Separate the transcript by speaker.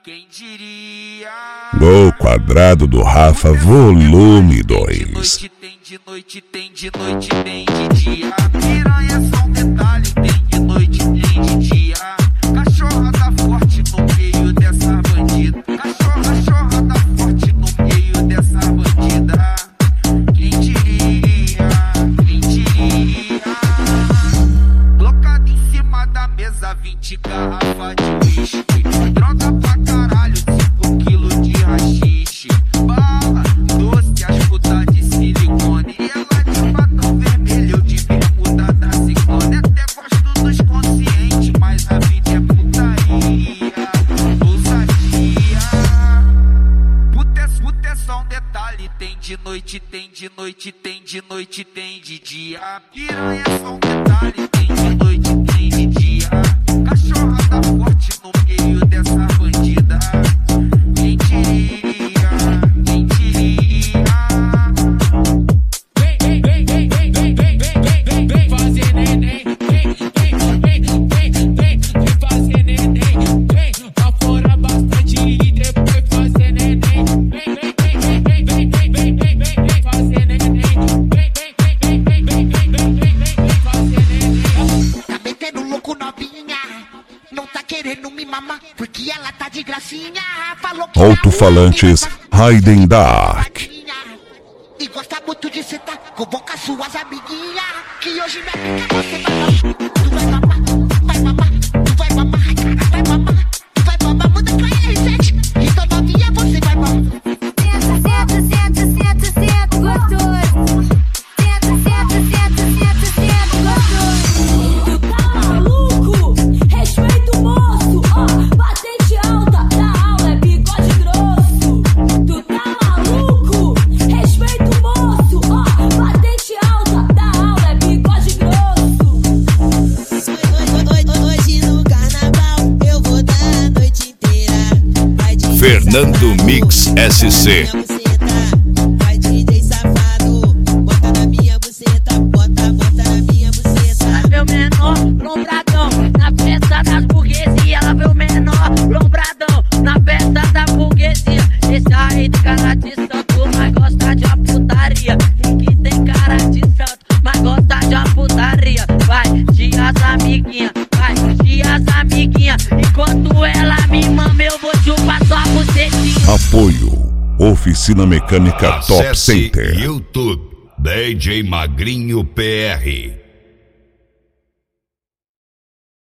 Speaker 1: Quem diria?
Speaker 2: Gol Quadrado do Rafa, volume 2.
Speaker 1: Tem de noite, tem de noite, tem de dia. Piranha é só um detalhe, tem de noite, tem de dia. Cachorra tá forte no meio dessa bandida. Cachorra tá forte no meio dessa bandida. Quem diria? Quem diria? Colocado em cima da mesa, 20 garrafas de uísque. Droga pra caralho, 5 quilos de rachixe. Bala, doce, as putas de silicone. E ela de batom vermelho, eu de bermuda da Ciclone. Até gosto dos conscientes, mas a vida é putaria. Ousadia. Puta é só um detalhe. Tem de noite, tem de noite, tem de noite, tem de dia. Piranha é só um detalhe. Tem de noite, tem de dia. Cachorra tá forte no meio dessa bandida. Quem diria? Quem diria?
Speaker 3: Vem fazer neném. Vem fazer neném. Vem afora bastante e depois fazer neném. Vem fazer neném. Vem fazer neném.
Speaker 4: Tá metendo louco novinha, não tá querendo me mamar, porque ela tá de gracinha. Falou que
Speaker 2: Alto-falantes, Raiden Dark.
Speaker 4: e gosta muito de sentar com boca suas amiguinhas. Que hoje minha pica você vai mamar. Tu vai mamar, vai mamar, tu vai mamar, vai mamar, tu vai mamar. Muda pra R7, então novinha você vai mamar.
Speaker 5: Senta, gostoso. Senta, gostoso. Tu tá maluco? Respeita o moço, ó, patente alta, da aula é bigode grosso. Tu tá maluco? Respeita o moço, ó, patente alta, da aula é bigode grosso.
Speaker 6: Hoje no carnaval eu vou dar a noite inteira. Vai DJ
Speaker 2: Fernando Mix SC.
Speaker 6: Vai DJ safado, bota na minha buceta, bota na minha buceta.
Speaker 7: Ela vê o menor lombradão na festa das burguesia. Ela vê o menor lombradão na festa da burguesia. Esse aí tem cara de santo, mas gosta de uma putaria. E que tem cara de santo, mas gosta de uma putaria. Vai, as amiguinha, vai, as amiguinha. Enquanto ela me mama, eu vou chupar sua bucetinha.
Speaker 2: Apoio Oficina Mecânica Top
Speaker 8: Acesse
Speaker 2: Center.
Speaker 8: YouTube DJ Magrinho PR.